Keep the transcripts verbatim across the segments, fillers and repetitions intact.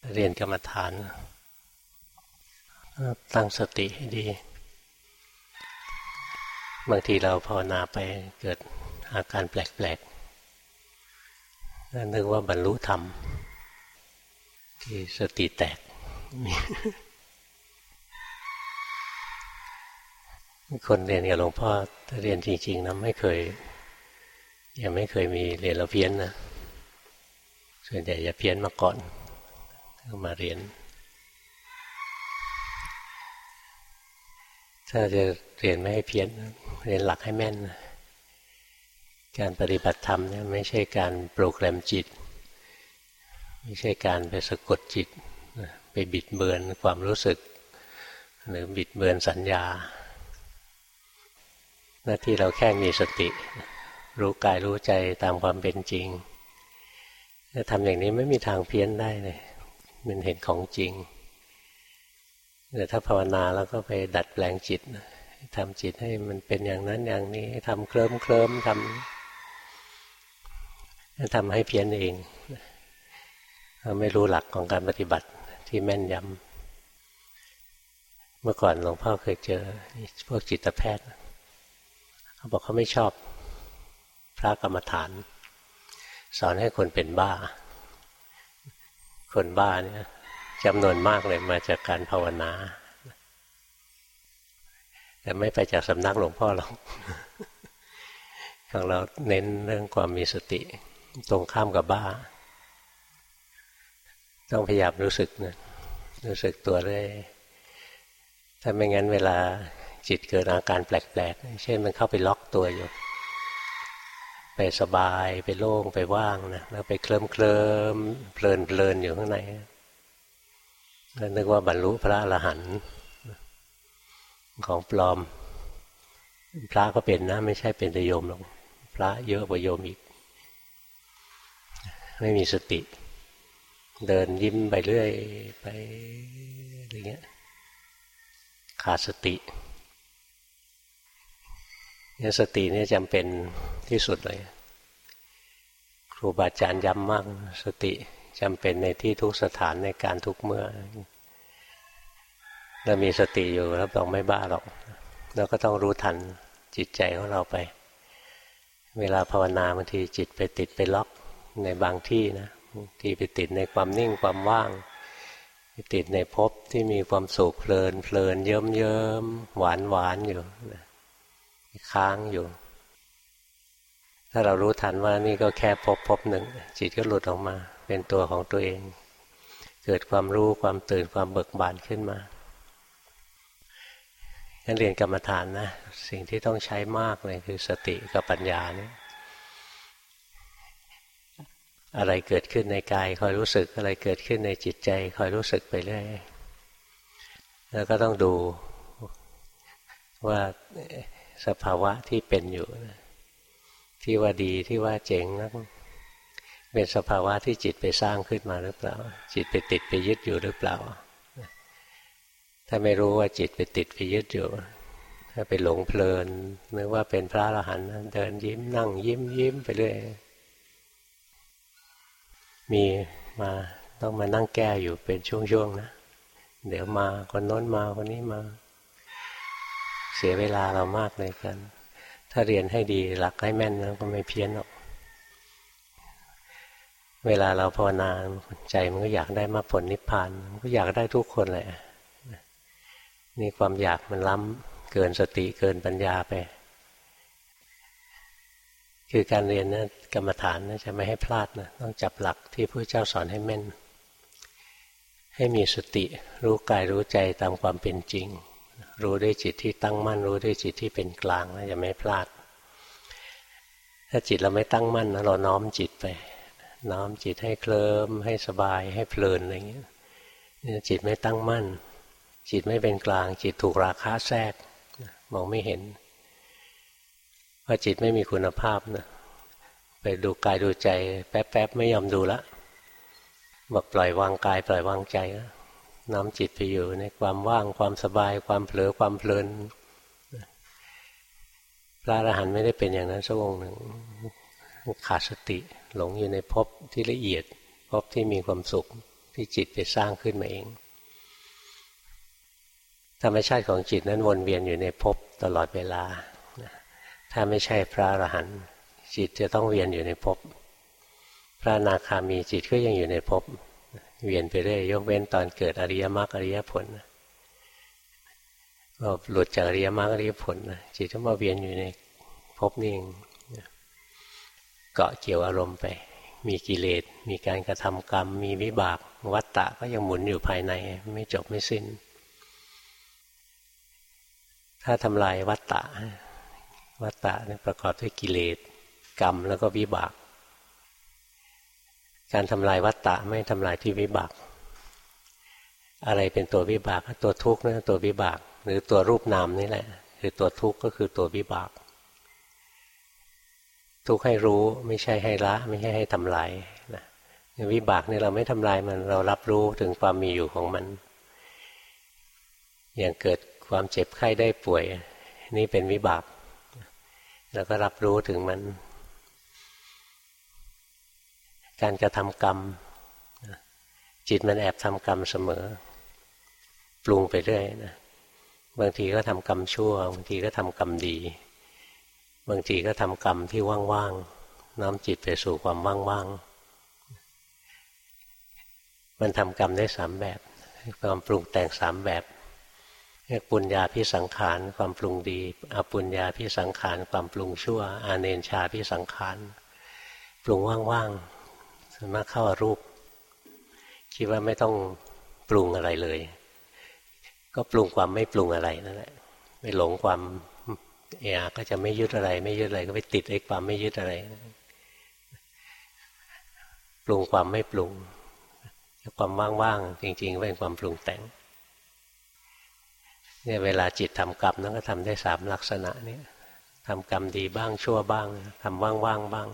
เรียนกรรมฐานตั้งสติให้ดีบางทีเราภาวนาไปเกิดอาการแปลกๆนึกว่าบรรลุธรรมที่สติแตกคนเรียนกับหลวงพ่อถ้าเรียนจริงๆนะไม่เคยยังไม่เคยมีเรียนแล้วเพี้ยนนะส่วนใหญ่จะเพี้ยนมาก่อนมาเรียนถ้าจะเรียนไม่ให้เพี้ยนเรียนหลักให้แม่นการปฏิบัติธรรมเนี่ยไม่ใช่การโปรแกรมจิตไม่ใช่การไปสะกดจิตไปบิดเบือนความรู้สึกหรือบิดเบือนสัญญาหน้าที่เราแค่มีสติรู้กายรู้ใจตามความเป็นจริงถ้าทำอย่างนี้ไม่มีทางเพี้ยนได้เลยมันเห็นของจริงแต่ถ้าภาวนาแล้วก็ไปดัดแปลงจิตทำจิตให้มันเป็นอย่างนั้นอย่างนี้ทำเคลิ้มเคลิ้มทำทำให้เพี้ยนเองเราไม่รู้หลักของการปฏิบัติที่แม่นยำเมื่อก่อนหลวงพ่อเคยเจอพวกจิตแพทย์เขาบอกเขาไม่ชอบพระกรรมฐานสอนให้คนเป็นบ้าคนบ้าเนี่ยจำนวนมากเลยมาจากการภาวนาแต่ไม่ไปจากสำนักหลวงพ่อหรอกของเราเน้นเรื่องความมีสติตรงข้ามกับบ้าต้องพยายามรู้สึกนะรู้สึกตัวเรื่อยถ้าไม่งั้นเวลาจิตเกิดอาการแปลกๆเช่นมันเข้าไปล็อกตัวอยู่ไปสบายไปโล่งไปว่างนะแล้วไปเคลิ้มเคลิ้มเพลินเพลินอยู่ข้างในแล้วนึกว่าบรรลุพระอรหันต์ของปลอมพระก็เป็นนะไม่ใช่เป็นแต่โยมหรอกพระเยอะกว่าโยมอีกไม่มีสติเดินยิ้มไปเรื่อยไปอะไรเงี้ยขาดสติเนี่ยสตินี่จำเป็นที่สุดเลยครูบาอาจารย์ย้ำมากสติจำเป็นในที่ทุกสถานในการทุกเมื่อเรามีสติอยู่รับรองไม่บ้าหรอกเราก็ต้องรู้ทันจิตใจของเราไปเวลาภาวนาบางทีจิตไปติดไปล็อกในบางที่นะบางทีไปติดในความนิ่งความว่างไปติดในภพที่มีความสุขเพลินเพลินเยิ้มเยิ้มหวานหวานอยู่ค้างอยู่ถ้าเรารู้ทันว่านี่ก็แค่ภพภพหนึ่งจิตก็หลุดออกมาเป็นตัวของตัวเองเกิดความรู้ความตื่นความเบิกบานขึ้นมาการเรียนกรรมฐานนะสิ่งที่ต้องใช้มากเลยคือสติกับปัญญาเนี่ยอะไรเกิดขึ้นในกายคอยรู้สึกอะไรเกิดขึ้นในจิตใจคอยรู้สึกไปเรื่อยแล้วก็ต้องดูว่าสภาวะที่เป็นอยู่ที่ว่าดีที่ว่าเจ๋งนั้นเป็นสภาวะที่จิตไปสร้างขึ้นมาหรือเปล่าจิตไปติดไปยึดอยู่หรือเปล่าถ้าไม่รู้ว่าจิตไปติดไปยึดอยู่ถ้าไปหลงเพลินนึกว่าเป็นพระอรหันต์เดินยิ้มนั่งยิ้มยิ้มไปเรื่อยมีมาต้องมานั่งแก้อยู่เป็นช่วงๆนะเดี๋ยวมาคนโน้นมาคนนี้มาเสียเวลาเรามากเลยกันถ้าเรียนให้ดีหลักให้แม่นแล้วก็ไม่เพี้ยนหรอกเวลาเราภาวนาใจมันก็อยากได้มรรคผลนิพพานมันก็อยากได้ทุกคนแหละนี่ความอยากมันล้ำเกินสติเกินปัญญาไปคือการเรียนนะกรรมฐานนะจะไม่ให้พลาดนะต้องจับหลักที่พระเจ้าสอนให้แม่นให้มีสติรู้กายรู้ใจตามความเป็นจริงรู้ด้วยจิตที่ตั้งมั่นรู้ด้วยจิตที่เป็นกลางนะจะไม่พลาดถ้าจิตเราไม่ตั้งมั่นนะเราน้อมจิตไปน้อมจิตให้เคลิ้มให้สบายให้เพลินอะไรเงี้ยจิตไม่ตั้งมั่นจิตไม่เป็นกลางจิตถูกราคะแทรกมองไม่เห็นพอจิตไม่มีคุณภาพนะไปดูกายดูใจแป๊บๆไม่ยอมดูละบอกปล่อยวางกายปล่อยวางใจแล้วน้อมจิตไปอยู่ในความว่างความสบายความเผลอความเพลินพระอรหันต์ไม่ได้เป็นอย่างนั้นสักองค์หนึ่งขาดสติหลงอยู่ในภพที่ละเอียดภพที่มีความสุขที่จิตไปสร้างขึ้นมาเองธรรมชาติของจิตนั้นวนเวียนอยู่ในภพตลอดเวลาถ้าไม่ใช่พระอรหันต์จิตจะต้องเวียนอยู่ในภพพระอนาคามีจิตก็ยังอยู่ในภพเวียนไปเรื่อยยกเว้นตอนเกิดอริยมรรคอริยผลพอหลุดจากอริยมรรคอริยผลจิตก็มาเวียนอยู่ในภพนี่เองเกาะเกี่ยวอารมณ์ไปมีกิเลสมีการกระทำกรรมมีวิบากวัฏฏะก็ยังหมุนอยู่ภายในไม่จบไม่สิ้นถ้าทำลายวัฏฏะวัฏฏะนี่ประกอบด้วยกิเลสกรรมแล้วก็วิบากการทำลายวัฏฏะไม่ทำลายที่วิบากอะไรเป็นตัววิบากตัวทุกข์นั่นตัววิบากหรือตัวรูปนามนี่แหละคือตัวทุกข์ก็คือตัววิบากทุกข์ให้รู้ไม่ใช่ให้ละไม่ใช่ให้ทำลายนะวิบากนี่เราไม่ทำลายมันเรารับรู้ถึงความมีอยู่ของมันอย่างเกิดความเจ็บไข้ได้ป่วยนี่เป็นวิบากเราก็รับรู้ถึงมันการกระทำกรรมจิตมันแอบทำกรรมเสมอปรุงไปเรื่อยนะบางทีก็ทำกรรมชั่วบางทีก็ทำกรรมดีบางทีก็ทำกรรมที่ว่างๆน้อมจิตไปสู่ความว่างๆมันทำกรรมได้สามแบบความปรุงแต่งสามแบบเรียกปุญญาภิสังขารความปรุงดีอปุญญาภิสังขารความปรุงชั่วอาเนญชาภิสังขารปรุงว่างๆส่วนมากเข้ารูปคิดว่าไม่ต้องปรุงอะไรเลยก็ปรุงความไม่ปรุงอะไรนั่นแหละไม่หลงความเอะก็จะไม่ยึดอะไรไม่ยึดอะไรก็ไปติดไอ้ความไม่ยึดอะไรปรุงความไม่ปรุงความว่างๆจริงๆเป็นความปรุงแต่งเนี่ยเวลาจิตทำกรรมนั้นก็ทำได้สามลักษณะนี้ทำกรรมดีบ้างชั่วบ้างทำว่างๆบ้าง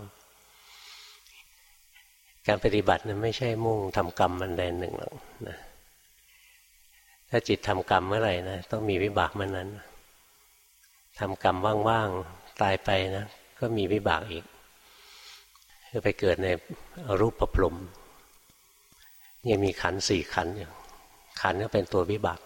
การปฏิบัตินั้นไม่ใช่มุ่งทำกรรมมันใดหนึ่งหรอกนะถ้าจิตทำกรรมเมื่อไหร่นะต้องมีวิบากเมื่อนั้นทำกรรมว่างๆตายไปนะก็มีวิบากอีกคือไปเกิดในอรูปพรหมยังมีขันธ์สี่ขันธ์อยู่ขันธ์ก็เป็นตัววิบาก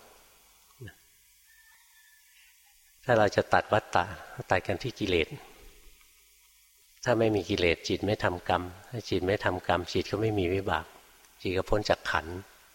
ถ้าเราจะตัดวัฏฏะตัดกันที่กิเลสถ้าไม่มีกิเลสจิตไม่ทำกรรมถ้าจิตไม่ทำกรรมจิตก็ไม่มีวิบากจิตก็พ้นจากขันธ์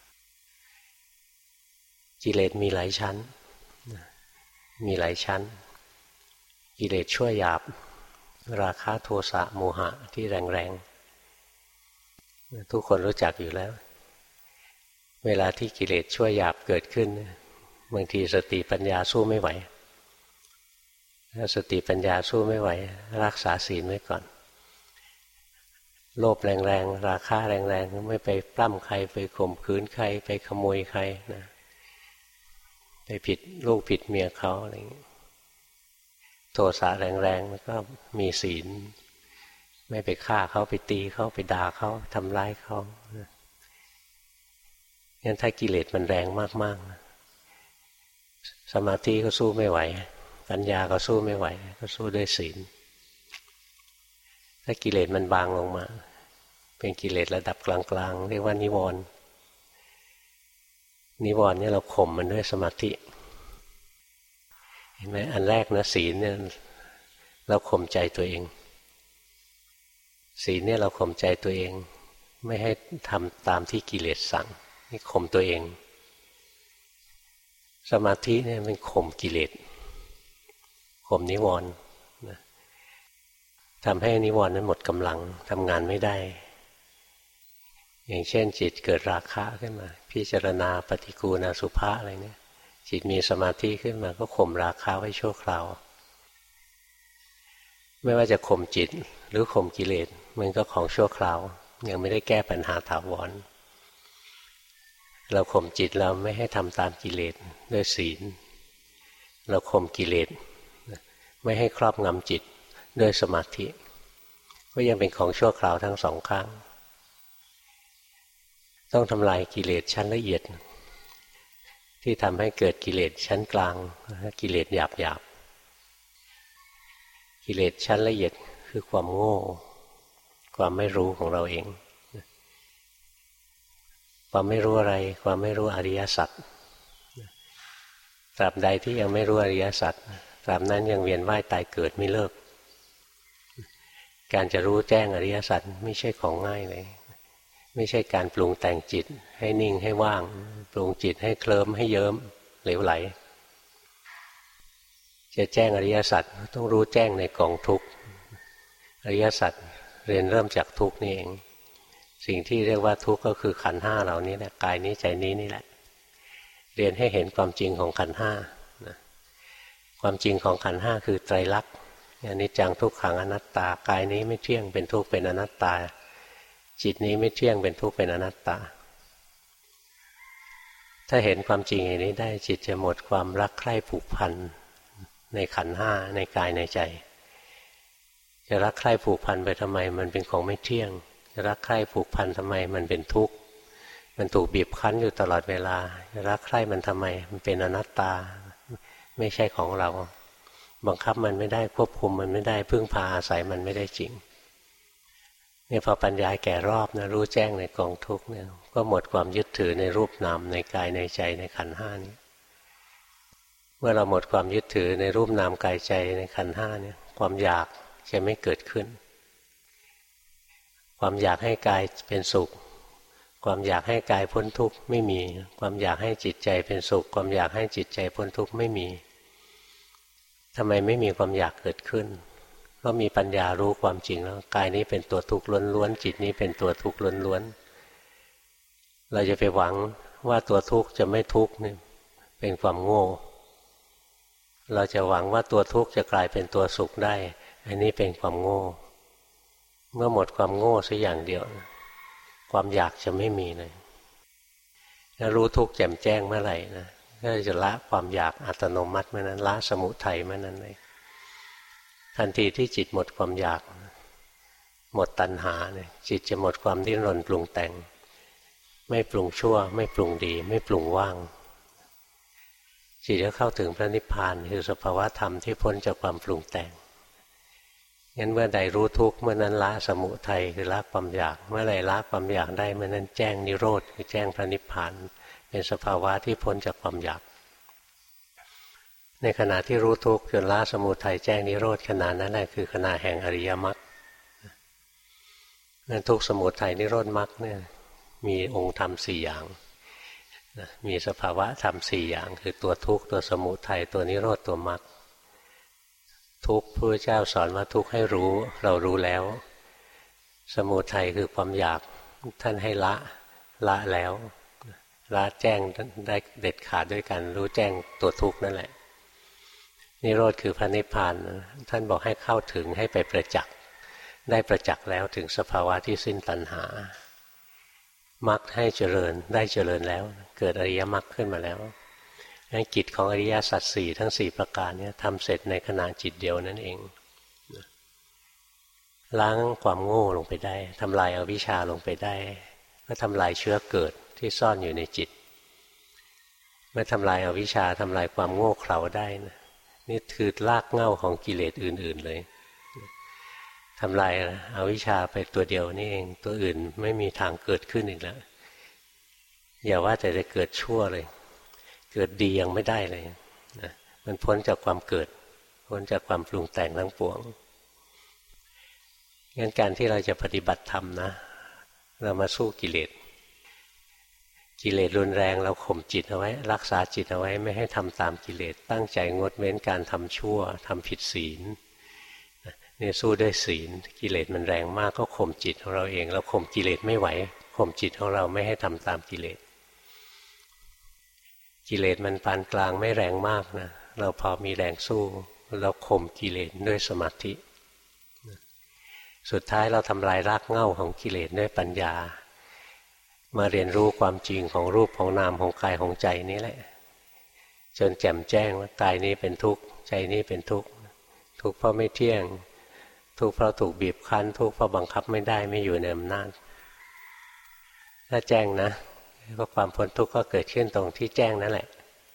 กิเลสมีหลายชั้นมีหลายชั้นกิเลสชั่วหยาบราคะโทสะโมหะที่แรงๆทุกคนรู้จักอยู่แล้วเวลาที่กิเลสชั่วหยาบเกิดขึ้นบางทีสติปัญญาสู้ไม่ไหวถ้าสติปัญญาสู้ไม่ไหวรักษาศีลไว้ก่อนโลภแรงๆราคะแรงๆไม่ไปปล้ำใครไปข่มขืนใครไปขโมยใครนะไปผิดลูกผิดเมียเขาอะไรอย่างนี้โทสะแรงๆแล้วก็มีศีลไม่ไปฆ่าเขาไปตีเขาไปด่าเขาทำร้ายเขางั้นถ้ากิเลสมันแรงมากๆสมาธิก็สู้ไม่ไหวปัญญาก็สู้ไม่ไหวก็สู้ด้วยศีลถ้ากิเลสมันบางลงมาเป็นกิเลสระดับกลางๆเรียกว่านิวรณ์นิวรณ์เนี่ยเราข่มมันด้วยสมาธิเห็นไหมอันแรกนะศีลเนี่ยเราข่มใจตัวเองศีลเนี่ยเราข่มใจตัวเองไม่ให้ทำตามที่กิเลสสั่งนี่ข่มตัวเองสมาธิเนี่ยมันข่มกิเลสข่มนิวรณ์นะทำให้นิวรณ์นั้นหมดกำลังทำงานไม่ได้อย่างเช่นจิตเกิดราคะขึ้นมาพิจารณาปฏิกูณอสุภะอะไรเนี่ยจิตมีสมาธิขึ้นมาก็ข่มราคะไว้ชั่วคราวไม่ว่าจะข่มจิตหรือข่มกิเลสมันก็ของชั่วคราวยังไม่ได้แก้ปัญหาถาวรเราข่มจิตเราไม่ให้ทำตามกิเลสด้วยศีลเราข่มกิเลสไม่ให้ครอบงำจิตด้วยสมาธิก็ยังเป็นของชั่วคราวทั้งสองข้างต้องทำลายกิเลสชั้นละเอียดที่ทำให้เกิดกิเลสชั้นกลางกิเลสหยาบหยาบกิเลสชั้นละเอียดคือความโง่ความไม่รู้ของเราเองความไม่รู้อะไรความไม่รู้อริยสัจตราบใดที่ยังไม่รู้อริยสัจตราบนั้นยังเวียนว่ายตายเกิดไม่เลิกการจะรู้แจ้งอริยสัจไม่ใช่ของง่ายเลยไม่ใช่การปรุงแต่งจิตให้นิ่งให้ว่างปรุงจิตให้เคลิ้มให้เยิ้มเหลวไหลจะแจ้งอริยสัจต้องรู้แจ้งในกองทุกข์อริยสัจเรียนเริ่มจากทุกข์นี่เองสิ่งที่เรียกว่าทุกข์ก็คือขันธ์ห้าเหล่านี้แหละกายนี้ใจนี้นี่แหละเรียนให้เห็นความจริงของขันธ์ห้าความจริงของขันธ์ห้าคือไตรลักษณ์อนิจจังทุกขังอนัตตากายนี้ไม่เที่ยงเป็นทุกข์เป็นอนัตตาจิตนี้ไม่เที่ยงเป็นทุกข์เป็นอนัตตาถ้าเห็นความจริงอย่างนี้ได้จิตจะหมดความรักใคร่ผูกพันในขันธ์ห้าในกายในใจจะรักใคร่ผูกพันไปทำไมมันเป็นของไม่เที่ยงจะรักใคร่ผูกพันทำไมมันเป็นทุกข์มันถูกบีบคั้นอยู่ตลอดเวลาจะรักใคร่มันทำไมมันเป็นอนัตตาไม่ใช่ของเราบังคับมันไม่ได้ควบคุมมันไม่ได้พึ่งพาอาศัยมันไม่ได้จริงเนี่ยพอปัญญาแก่รอบนะรู้แจ้งในกองทุกข์เนี่ยก็หมดความยึดถือในรูปนามในกายในใจในขันธ์ห้านี้เมื่อเราหมดความยึดถือในรูปนามกายใจในขันธ์ห้าเนี่ยความอยากจะไม่เกิดขึ้นความอยากให้กายเป็นสุขความอยากให้กายพ้นทุกข์ไม่มีความอยากให้จิตใจเป็นสุขความอยากให้จิตใจพ้นทุกข์ไม่มีทำไมไม่มีความอยากเกิดขึ้นก็มีปัญญารู้ความจริงแล้วกายนี้เป็นตัวทุกข์ล้วนๆจิตนี้เป็นตัวทุกข์ล้วนๆเราจะไปหวังว่าตัวทุกข์จะไม่ทุกข์นี่เป็นความโง่เราจะหวังว่าตัวทุกข์จะกลายเป็นตัวสุขได้อันนี้เป็นความโง่เมื่อหมดความโง่สักอย่างเดียวความอยากจะไม่มีเลยถ้ารู้ทุกข์แจ่มแจ้งเมื่อไหร่นะก็จะละความอยากอัตโนมัติเมื่อนั้นละสมุทัยเมื่อนั้นเลยทันทีที่จิตหมดความอยากหมดตัณหาเนี่ยจิตจะหมดความดิ้นรนปรุงแต่งไม่ปรุงชั่วไม่ปรุงดีไม่ปรุงว่างจิตจะเข้าถึงพระนิพพานคือสภาวะธรรมที่พ้นจากความปรุงแต่งงั้นเมื่อใดรู้ทุกข์เมื่อนั้นละสมุทัยคือละความอยากเมื่อไรละความอยากได้เมื่อนั้นแจ้งนิโรธคือแจ้งพระนิพพานเป็นสภาวะที่พ้นจากความอยากในขณะที่รู้ทุกข์จนละสมุทัยแจ้งนิโรธขณะนั้นแหละคือขณะแห่งอริยมรรคนั่นทุกข์สมุทัยนิโรธมรรคเนี่ยมีองค์ธรรมสี่อย่างมีสภาวะธรรมสี่อย่างคือตัวทุกข์ตัวสมุทัยตัวนิโรธตัวมรรคทุกข์พระเจ้าสอนว่าทุกข์ให้รู้เรารู้แล้วสมุทัยคือความอยากท่านให้ละละแล้วละแจ้งได้เด็ดขาดด้วยกันรู้แจ้งตัวทุกข์นั่นแหละนิโรธคือพระนิพพานท่านบอกให้เข้าถึงให้ไปประจักษ์ได้ประจักษ์แล้วถึงสภาวะที่สิ้นตัณหามรรคให้เจริญได้เจริญแล้วเกิดอริยมรรคขึ้นมาแล้วกิจของอริยสัจสี่ทั้งสี่ประการนี้ทำเสร็จในขณะจิตเดียวนั่นเองล้างความโง่ลงไปได้ทำลายอวิชชาลงไปได้ก็ทำลายเชื้อเกิดที่ซ่อนอยู่ในจิตเมื่อทำลายอวิชชาทำลายความโง่เขลาได้นะนี่คือรากเหง้าของกิเลสอื่นๆเลยทำลายอวิชชาไปตัวเดียวนี่เองตัวอื่นไม่มีทางเกิดขึ้นอีกแล้วอย่าว่าแต่จะเกิดชั่วเลยเกิดดียังไม่ได้เลยนะมันพ้นจากความเกิดพ้นจากความปรุงแต่งทั้งปวงงั้นการที่เราจะปฏิบัติธรรมนะเรามาสู้กิเลสกิเลสรุนแรงเราข่มจิตเอาไว้รักษาจิตเอาไว้ไม่ให้ทำตามกิเลสตั้งใจงดเว้นการทำชั่วทำผิดศีลนี่สู้ด้วยศีลกิเลสมันแรงมากก็ข่มจิตของเราเองเราข่มกิเลสไม่ไหวข่มจิตของเราไม่ให้ทำตามกิเลสกิเลสมันปานกลางไม่แรงมากนะเราพอมีแรงสู้เราข่มกิเลสด้วยสมาธิสุดท้ายเราทำลายรากเหง้าของกิเลสด้วยปัญญามาเรียนรู้ความจริงของรูปของนามของกายของใจนี้แหละจนแจ่มแจ้งว่ากายนี้เป็นทุกข์ใจนี้เป็นทุกข์ทุกข์เพราะไม่เที่ยงทุกข์เพราะถูกบีบคั้นทุกข์เพราะบังคับไม่ได้ไม่อยู่ในอำนาจถ้าแจ้งนะก็ความพ้นทุกข์ก็เกิดขึ้นตรงที่แจ้งนั่นแหละ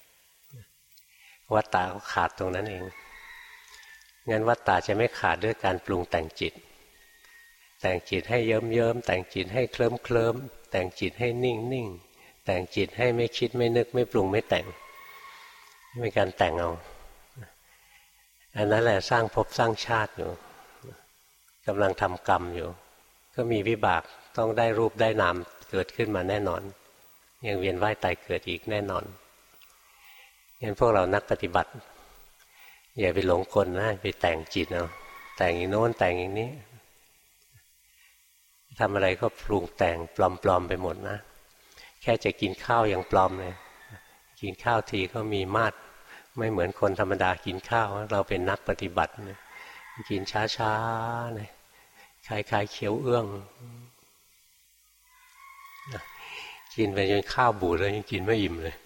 วัฏฏะก็ขาดตรงนั้นเองงั้นวัฏฏะจะไม่ขาดด้วยการปรุงแต่งจิตแต่งจิตให้เยิ้มเยิ้มแต่งจิตให้เคลิ้มเคลิ้มแต่งจิตให้นิ่งนิ่งแต่งจิตให้ไม่คิดไม่นึกไม่ปรุงไม่แต่งเป็นการแต่งเอาอันนั้นแหละสร้างภพสร้างชาติอยู่กำลังทำกรรมอยู่ก็มีวิบากต้องได้รูปได้นามเกิดขึ้นมาแน่นอนยังเวียนว่ายตายเกิดอีกแน่นอนงั้นพวกเรานักปฏิบัติอย่าไปหลงกลนะไปแต่งจิตเอาแต่งอย่างโน้นแต่งอย่างนี้ทำอะไรก็ปรุงแต่งปลอมๆไปหมดนะแค่จะกินข้าวยังปลอมเลยกินข้าวทีก็มีมาตรไม่เหมือนคนธรรมดากินข้าวเราเป็นนักปฏิบัติเนี่ยกินช้าๆเลยคล้ายๆเคี้ยวเอื้องกินไปจนข้าวบูดแล้วยังกินไม่อิ่มเลย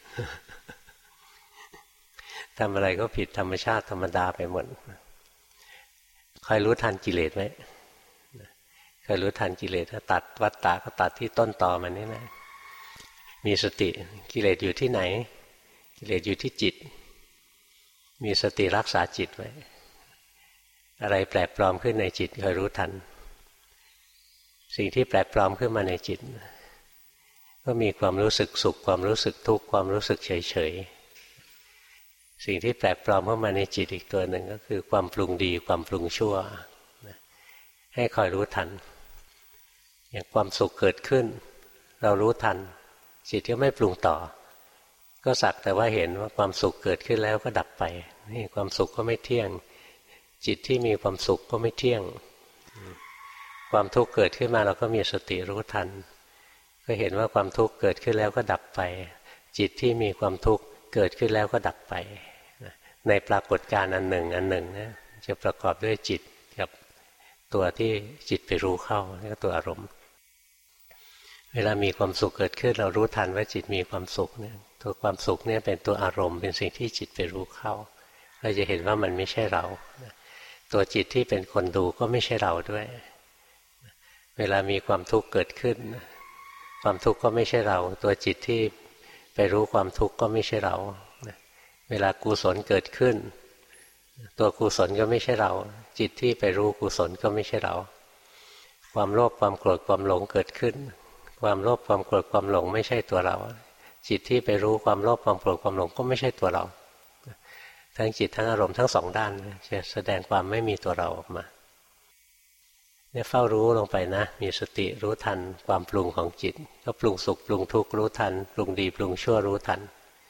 ทำอะไรก็ผิดธรรมชาติธรรมดาไปหมดคอยรู้ทันกิเลสไหมคอยรู้ทันกิเลสถ้าตัดวัฏฏะก็ตัดที่ต้นตอมันนี่แหละมีสติกิเลสอยู่ที่ไหนกิเลสอยู่ที่จิตมีสติรักษาจิตไว้อะไรแปลกปลอมขึ้นในจิตคอยรู้ทันสิ่งที่แปลกปลอมขึ้นมาในจิตก็มีความรู้สึกสุขความรู้สึกทุกข์ความรู้สึกเฉยเฉยสิ่งที่แปลกปลอมเข้ามาในจิตอีกตัวหนึ่งก็คือความปรุงดีความปรุงชั่วให้คอยรู้ทันอย่างความสุขเกิดขึ้นเรารู้ทันจิตก็ไม่ปรุงต่อก็สักแต่ว่าเห็นว่าความสุขเกิดขึ้นแล้วก็ดับไปนี่ความสุขก็ไม่เที่ยงจิตที่มีความสุขก็ไม่เที่ยงความทุกข์เกิดขึ้นมาเราก็มีสติรู้ทันก็เห็นว่าความทุกข์เกิดขึ้นแล้วก็ดับไปจิตที่มีความทุกข์เกิดขึ้นแล้วก็ดับไปในปรากฏการณ์อันหนึ่งอันหนึ่งนะจะประกอบด้วยจิตกับตัวที่จิตไปรู้เข้านี่ก็ตัวอารมณ์เวลามีความสุขเกิดขึ้นเรารู้ทันว่าจิตมีความสุขเนี่ยตัวความสุขเนี่ยเป็นตัวอารมณ์เป็นสิ่งที่จิตไปรู้เข้าเราจะเห็นว่ามันไม่ใช่เราตัวจิตที่เป็นคนดูก็ไม่ใช่เราด้วยเวลามีความทุกข์เกิดขึ้นความทุกข์ก็ไม่ใช่เราตัวจิตที่ไปรู้ความทุกข์ก็ไม่ใช่เราเวลากุศลเกิดขึ้นตัวกุศลก็ไม่ใช่เราจิตที่ไปรู้กุศลก็ไม่ใช่เราความโลภความโกรธความหลงเกิดขึ้นความโลภความโกรธความหลงไม่ใช่ตัวเราจิตที่ไปรู้ความโลภความโกรธความหลงก็ไม่ใช่ตัวเราทั้งจิตทั้งอารมณ์ทั้งสองด้านจะแสดงความไม่มีตัวเราออกมาเนี่ยเฝ้ารู้ลงไปนะมีสติรู้ทันความปรุงของจิตก็ปรุงสุขปรุงทุกข์รู้ทันปรุงดีปรุงชั่วรู้ทัน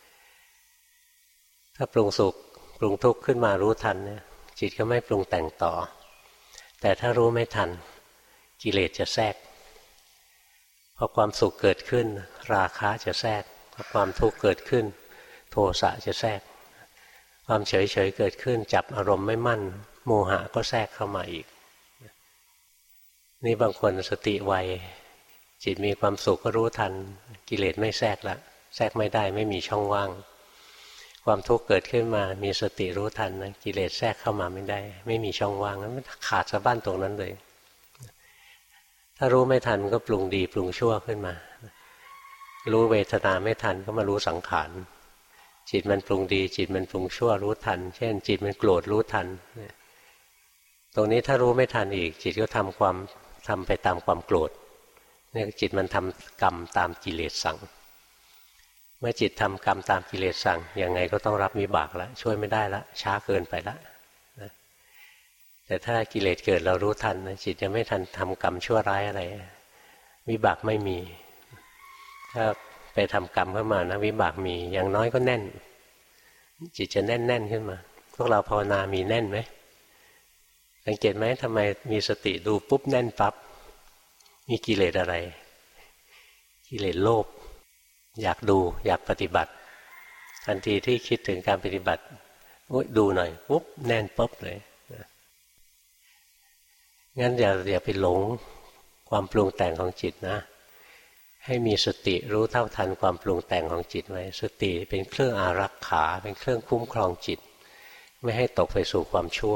ถ้าปรุงสุขปรุงทุกข์ขึ้นมารู้ทันเนี่ยจิตก็ไม่ปรุงแต่งต่อแต่ถ้ารู้ไม่ทันกิเลสจะแทรกพอความสุขเกิดขึ้นราคะจะแทรกพอความทุกข์เกิดขึ้นโทสะจะแทรกความเฉยเฉยเกิดขึ้นจับอารมณ์ไม่มั่นโมหะก็แทรกเข้ามาอีกนี่บางคนสติไวจิตมีความสุขก็รู้ทันกิเลสไม่แทรกละแทรกไม่ได้ไม่มีช่องว่างความทุกข์เกิดขึ้นมามีสติรู้ทันนะกิเลสแทรกเข้ามาไม่ได้ไม่มีช่องว่างนั้นมันขาดสะบั้นตรงนั้นเลยถ้ารู้ไม่ทันก็ปรุงดีปรุงชั่วขึ้นมารู้เวทนาไม่ทันก็มารู้สังขารจิตมันปรุงดีจิตมันปรุงชั่วรู้ทันเช่นจิตมันโกรธรู้ทันตรงนี้ถ้ารู้ไม่ทันอีกจิตก็ทำความทำไปตามความโกรธเนี่ยจิตมันทำกรรมตามกิเลสสั่งเมื่อจิตทำกรรมตามกิเลสสั่งยังไงก็ต้องรับวิบากแล้วช่วยไม่ได้ละช้าเกินไปละนะแต่ถ้ากิเลสเกิดเรารู้ทันนะจิตจะไม่ทันทำกรรมชั่วร้ายอะไรวิบากไม่มีถ้าไปทำกรรมเข้ามานะวิบากมีอย่างน้อยก็แน่นจิตจะแน่นแน่นขึ้นมาพวกเราภาวนามีแน่นไหมสังเกตไหมทำไมมีสติดูปุ๊บแน่นปั๊บมีกิเลสอะไรกิเลสโลภอยากดูอยากปฏิบัติทันทีที่คิดถึงการปฏิบัติดูหน่อยปุ๊บแน่นปุ๊บเลยงั้นอย่าอย่าไปหลงความปรุงแต่งของจิตนะให้มีสติรู้เท่าทันความปรุงแต่งของจิตไว้สติเป็นเครื่องอารักขาเป็นเครื่องคุ้มครองจิตไม่ให้ตกไปสู่ความชั่ว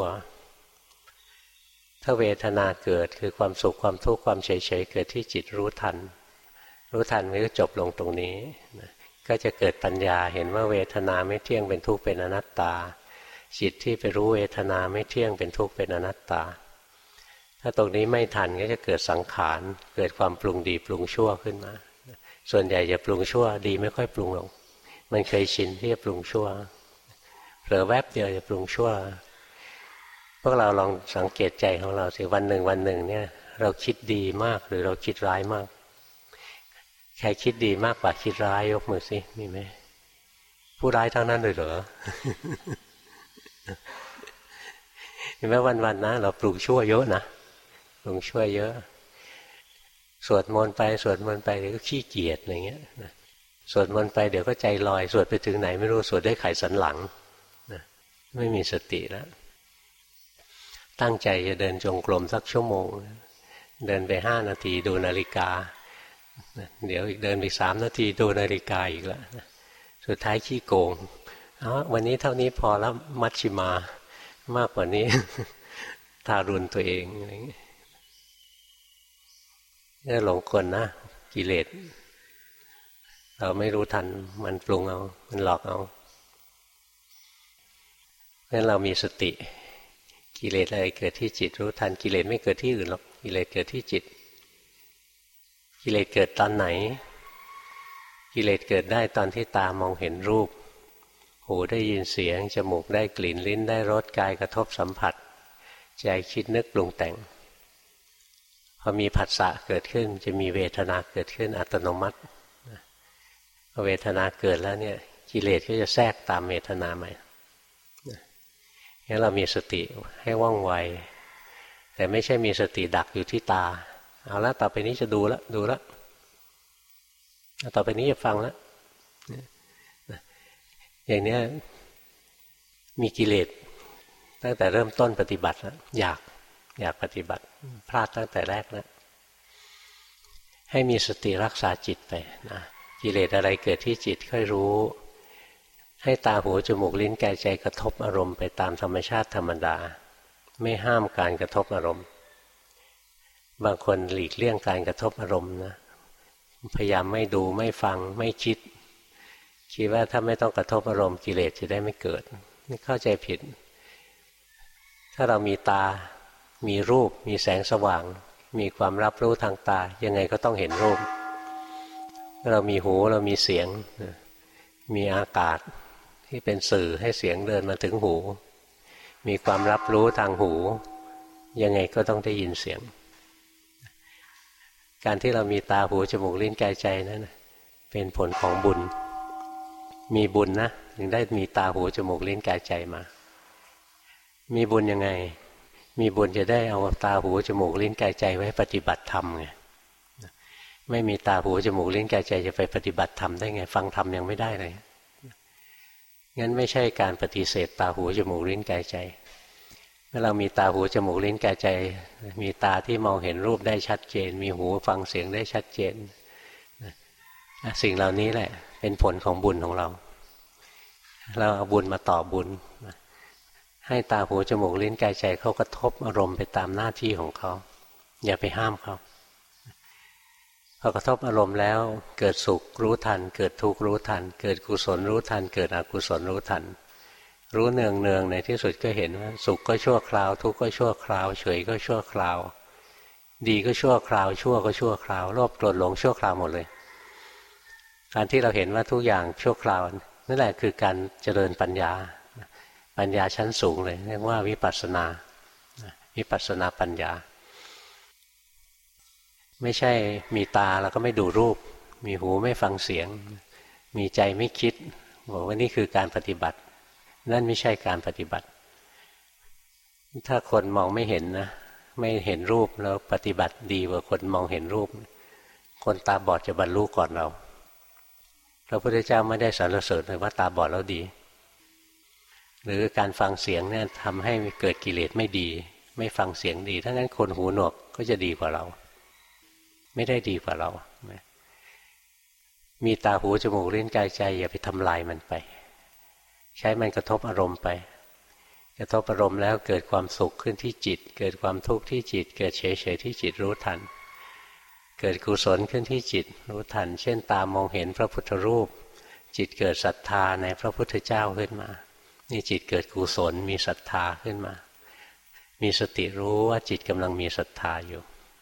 ถ้าเวทนาเกิดคือความสุขความทุกข์ความเฉยๆเกิดที่จิตรู้ทันรู้ทันมันก็จบลงตรงนี้ก็จะเกิดปัญญาเห็นว่าเวทนาไม่เที่ยงเป็นทุกข์เป็นอนัตตาจิตที่ไปรู้เวทนาไม่เที่ยงเป็นทุกข์เป็นอนัตตาถ้าตรงนี้ไม่ทันก็จะเกิดสังขารเกิดความปรุงดีปรุงชั่วขึ้นมาส่วนใหญ่จะปรุงชั่วดีไม่ค่อยปรุงหรอกมันเคยชินที่จะปรุงชั่วเผลอแวบเดียวจะปรุงชั่วพวกเราลองสังเกตใจของเราสิวันหนึ่งวันหนึ่งเนี่ยเราคิดดีมากหรือเราคิดร้ายมากใครคิดดีมากกว่าคิดร้ายยกมือสิมีไหมผู้ร้ายทั้งนั้นเลยเหรอ เห็นไหมวันๆนะเราปรุงชั่วเยอะนะปรุงชั่วเยอะสวดมนต์ไปสวดมนต์ไปเดี๋ยวก็ขี้เกียจอะไรเงี้ยสวดมนต์ไปเดี๋ยวก็ใจลอยสวดไปถึงไหนไม่รู้สวดด้วยไขสันหลังนะไม่มีสติแล้วตั้งใจจะเดินจงกรมสักชั่วโมงเดินไปห้านาทีดูนาฬิกาเดี๋ยวอีกเดินไปสามนาทีดูนาฬิกาอีกแล้วสุดท้ายขี้โกงอ๋อวันนี้เท่านี้พอแล้วมัชชิมามากกว่านี้ ทารุณตัวเองอะไรอย่างนี้นี่หลงกลนะกิเลสเราไม่รู้ทันมันปรุงเอามันหลอกเอาเพราะฉะนั้นเรามีสติกิเลสอะไรเกิดที่จิตรู้ทันกิเลสไม่เกิดที่อื่นหรอกกิเลสเกิดที่จิตกิเลสเกิดตอนไหนกิเลสเกิดได้ตอนที่ตามองเห็นรูปหูได้ยินเสียงจมูกได้กลิ่นลิ้นได้รสกายกระทบสัมผัสใจคิดนึกปรุงแต่งพอมีผัสสะเกิดขึ้นจะมีเวทนาเกิดขึ้นอัตโนมัติพอเวทนาเกิดแล้วเนี่ยกิเลสก็จะแทรกตามเวทนาใหม่งั้นเรามีสติให้ว่องไวแต่ไม่ใช่มีสติดักอยู่ที่ตาเอาละต่อไปนี้จะดูละดูละต่อไปนี้จะฟังละอย่างนี้มีกิเลสตั้งแต่เริ่มต้นปฏิบัติแล้วอยากอยากปฏิบัติพลาดตั้งแต่แรกแล้วให้มีสติรักษาจิตไปนะกิเลสอะไรเกิดที่จิตค่อยรู้ให้ตาหูจมูกลิ้นกายใจกระทบอารมณ์ไปตามธรรมชาติธรรมดาไม่ห้ามการกระทบอารมณ์บางคนหลีกเลี่ยงการกระทบอารมณ์นะพยายามไม่ดูไม่ฟังไม่คิดคิดว่าถ้าไม่ต้องกระทบอารมณ์กิเลสจะได้ไม่เกิดนี่เข้าใจผิดถ้าเรามีตามีรูปมีแสงสว่างมีความรับรู้ทางตายังไงก็ต้องเห็นรูปเรามีหูเรามีเสียงมีอากาศที่เป็นสื่อให้เสียงเดินมาถึงหูมีความรับรู้ทางหูยังไงก็ต้องได้ยินเสียงการที่เรามีตาหูจมูกลิ้นกายใจนั้นเป็นผลของบุญมีบุญนะถึงได้มีตาหูจมูกลิ้นกายใจมามีบุญยังไงมีบุญจะได้เอาตาหูจมูกลิ้นกายใจไว้ปฏิบัติธรรมไงไม่มีตาหูจมูกลิ้นกายใจจะไปปฏิบัติธรรมได้ไงฟังธรรมยังไม่ได้เลยงั้นไม่ใช่การปฏิเสธตาหูจมูกลิ้นกายใจเมื่อเรามีตาหูจมูกลิ้นกายใจมีตาที่มองเห็นรูปได้ชัดเจนมีหูฟังเสียงได้ชัดเจนสิ่งเหล่านี้แหละเป็นผลของบุญของเราเราเอาบุญมาต่อบุญให้ตาหูจมูกลิ้นกายใจเขากระทบอารมณ์ไปตามหน้าที่ของเขาอย่าไปห้ามเขาพอกระทบอารมณ์แล้วเกิดสุขรู้ทันเกิดทุกข์รู้ทันเกิดกุศลรู้ทันเกิดอกุศลรู้ทันรู้เนืองเนืองในที่สุดก็เห็นว่าสุขก็ชั่วคราวทุกข์ก็ชั่วคราวเฉยก็ชั่วคราวดีก็ชั่วคราวชั่วก็ชั่วคราวโลภโกรธหลงชั่วคราวหมดเลยการที่เราเห็นว่าทุกอย่างชั่วคราวนั่นแหละคือการเจริญปัญญาปัญญาชั้นสูงเลยเรียกว่าวิปัสสนาวิปัสสนาปัญญาไม่ใช่มีตาแล้วก็ไม่ดูรูปมีหูไม่ฟังเสียงมีใจไม่คิดบอกว่านี่คือการปฏิบัตินั่นไม่ใช่การปฏิบัติถ้าคนมองไม่เห็นนะไม่เห็นรูปแล้วปฏิบัติดีกว่าคนมองเห็นรูปคนตาบอดจะบรรลุก่อนเราพระพุทธเจ้าไม่ได้สรรเสริญเลยว่าตาบอดแล้วดีหรือการฟังเสียงเนี่ยทำให้เกิดกิเลสไม่ดีไม่ฟังเสียงดีถ้างั้นคนหูหนวกก็จะดีกว่าเราไม่ได้ดีกว่าเรามีตาหูจมูกลิ้นกายใจอย่าไปทำลายมันไปใช้มันกระทบอารมณ์ไปกระทบอารมณ์แล้วเกิดความสุขขึ้นที่จิตเกิดความทุกข์ที่จิตเกิดเฉยๆที่จิตรู้ทันเกิดกุศลขึ้นที่จิตรู้ทันเช่นตามองเห็นพระพุทธรูปจิตเกิดศรัทธาในพระพุทธเจ้าขึ้นมานี่จิตเกิดกุศลมีศรัทธาขึ้นมามีสติรู้ว่าจิตกำลังมีศรัทธาอยู่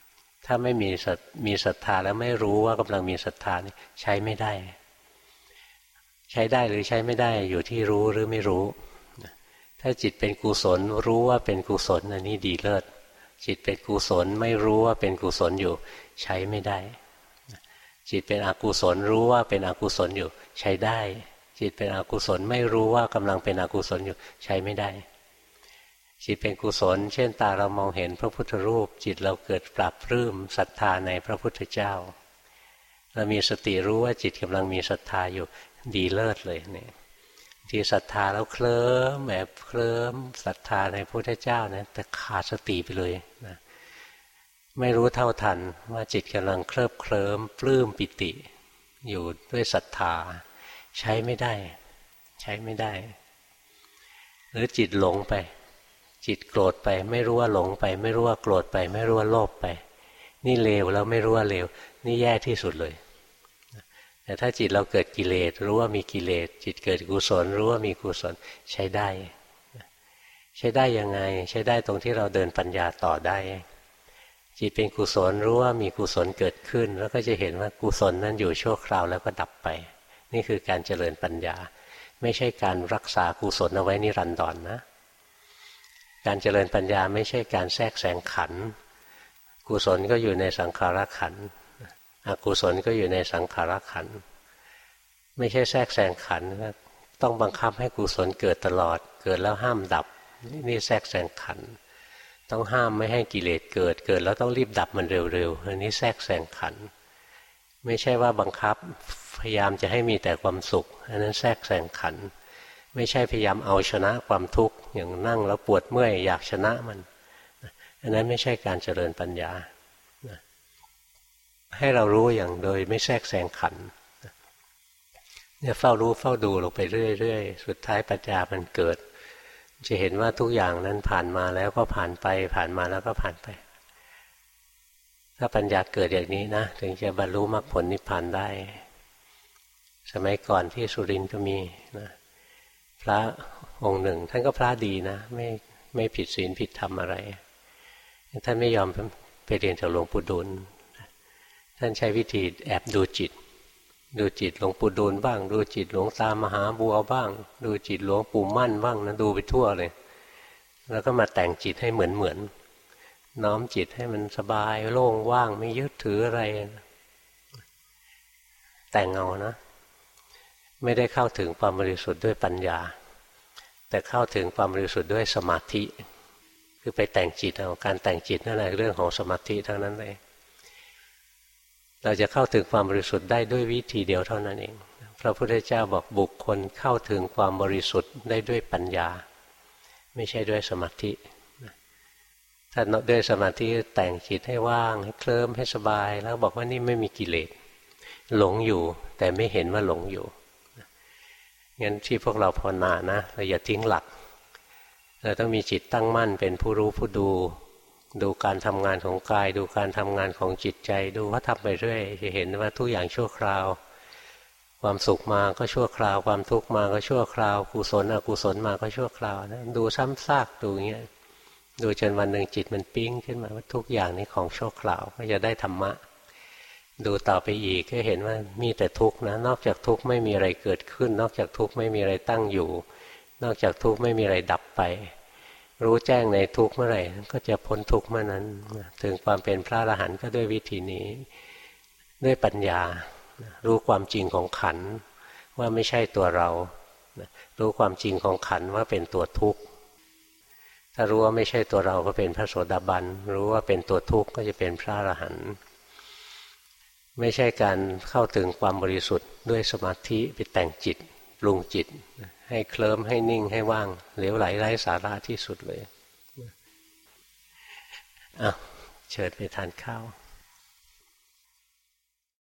ถ้าไม่มีมีศรัทธาแล้วไม่รู้ว่ากำลังมีศรัทธานี่ใช้ไม่ได้ใช้ได้หรือใช้ไม่ได้อยู่ที่รู้หรือไม่รู้ถ้าจิตเป็นกุศลรู้ว่าเป็นกุศลอันนี้ดีเลิศจิตเป็นกุศลไม่รู้ว่าเป็นกุศลอยู่ใช้ไม่ได้จิตเป็นอกุศลรู้ว่าเป็นอกุศลอยู่ใช้ได้จิตเป็นอกุศลไม่รู้ว่ากำลังเป็นอกุศลอยู่ใช้ไม่ได้จิตเป็นกุศลเช่นตาเรามองเห็นพระพุทธรูปจิตเราเกิดปรับปลื้มศรัทธาในพระพุทธเจ้าเรามีสติรู้ว่าจิตกำลังมีศรัทธาอยู่ดีเลิศเลยเนี่ยที่ศรัทธาแล้วเคลิ้มแบบเคลิ้มศรัทธาในพระพุทธเจ้านะแต่ขาดสติไปเลยนะไม่รู้เท่าทันว่าจิตกำลังเคลิบเคลิ้มปลื้มปิติอยู่ด้วยศรัทธาใช้ไม่ได้ใช้ไม่ได้หรือจิตหลงไปจิตโกรธไปไม่รู้ว่าหลงไปไม่รู้ว่าโกรธไปไม่รู้ว่าโลภไปนี่เลวแล้วไม่รู้ว่าเลวนี่แย่ที่สุดเลยแต่ถ้าจิตเราเกิดกิเลสรู้ว่ามีกิเลสจิตเกิดกุศลรู้ว่ามีกุศลใช้ได้ใช้ได้ยังไงใช้ได้ตรงที่เราเดินปัญญาต่อได้จิตเป็นกุศลรู้ว่ามีกุศลเกิดขึ้นแล้วก็จะเห็นว่ากุศลนั้นอยู่ชั่วคราวแล้วก็ดับไปนี่คือการเจริญปัญญาไม่ใช่การรักษากุศลเอาไว้นิรันดรนะการเจริญปัญญาไม่ใช่การแทรกแซงขันธ์กุศลก็อยู่ในสังขารขันธ์อกุศลก็อยู่ในสังขารขันธ์ไม่ใช่แทรกแซงขันธ์ต้องบังคับให้กุศลเกิดตลอดเกิดแล้วห้ามดับนี่แทรกแซงขันธ์ต้องห้ามไม่ให้กิเลสเกิดเกิดแล้วต้องรีบดับมันเร็วๆอันนี้แทรกแซงขันธ์ไม่ใช่ว่าบังคับพยายามจะให้มีแต่ความสุขอันนั้นแทรกแซงขันธ์ไม่ใช่พยายามเอาชนะความทุกข์อย่างนั่งแล้วปวดเมื่อยอยากชนะมันอันนั้นไม่ใช่การเจริญปัญญาให้เรารู้อย่างโดยไม่แทรกแซงขันธ์เนี่ยเฝ้ารู้เฝ้าดูลงไปเรื่อยๆสุดท้ายปัญญามันเกิดจะเห็นว่าทุกอย่างนั้นผ่านมาแล้วก็ผ่านไปผ่านมาแล้วก็ผ่านไปถ้าปัญญาเกิดอย่างนี้นะถึงจะบรรลุมรรคผลนิพพานได้สมัยก่อนที่สุรินทร์ก็มีนะพระองค์หนึ่งท่านก็พระดีนะไม่ไม่ผิดศีลผิดธรรมอะไรท่านไม่ยอมไปเรียนจากหลวงปู่ดูลท่านใช้วิธีแอบดูจิตดูจิตหลวงปู่ดูลบ้างดูจิตหลวงตามหาบัวบ้างดูจิตหลวงปู่มั่นบ้างนะดูไปทั่วเลยแล้วก็มาแต่งจิตให้เหมือนเหมือนน้อมจิตให้มันสบายโล่งว่างไม่ยึดถืออะไรแต่งเอานะไม่ได้เข้าถึงความบริสุทธิ์ด้วยปัญญาแต่เข้าถึงความบริสุทธิ์ด้วยสมาธิคือไปแต่งจิตเอาการแต่งจิตนั่นแหละเรื่องของสมาธิทั้งนั้นเลยเราจะเข้าถึงความบริสุทธิ์ได้ด้วยวิธีเดียวเท่านั้นเองพระพุทธเจ้าบอกบุคคลเข้าถึงความบริสุทธิ์ได้ด้วยปัญญาไม่ใช่ด้วยสมาธิถ้าด้วยสมาธิแต่งจิตให้ว่างให้เคลิ้มให้สบายแล้วบอกว่านี่ไม่มีกิเลสหลงอยู่แต่ไม่เห็นว่าหลงอยู่งั้นที่พวกเราภาวนานะเราอย่าทิ้งหลักเราต้องมีจิตตั้งมั่นเป็นผู้รู้ผู้ดูดูการทำงานของกายดูการทำงานของจิตใจดูว่าทำไปเรื่อยจะเห็นว่าทุกอย่างชั่วคราวความสุขมาก็ชั่วคราวความทุกข์มาก็ชั่วคราวกุศลอกุศลมาก็ชั่วคราวนะดูซ้ำซากดูอย่างเงี้ยดูจนวันหนึ่งจิตมันปิ๊งขึ้นมาว่าทุกอย่างนี้ของชั่วคราวก็จะได้ธรรมะดูต่อไปอีกก็เห็นว่ามีแต่ทุกข์นะนอกจากทุกข์ไม่มีอะไรเกิดขึ้นนอกจากทุกข์ไม่มีอะไรตั้งอยู่นอกจากทุกข์ไม่มีอะไรดับไปรู้แจ้งในทุกข์เมื่อไหร่ก็จะพ้นทุกข์เมื่อนั้นถึงความเป็นพระอรหันต์ก็ด้วยวิธีนี้ด้วยปัญญารู้ความจริงของขันธ์ว่าไม่ใช่ตัวเรารู้ความจริงของขันธ์ว่าเป็นตัวทุกข์ถ้ารู้ว่าไม่ใช่ตัวเราก็เป็นพระโสดาบันรู้ว่าเป็นตัวทุกข์ก็จะเป็นพระอรหันต์ไม่ใช่การเข้าถึงความบริสุทธิ์ด้วยสมาธิไปแต่งจิตปรุงจิตให้เคลิ้มให้นิ่งให้ว่างเหลวไหลไร้สาระที่สุดเลยอ่ะเชิญไปทานข้าว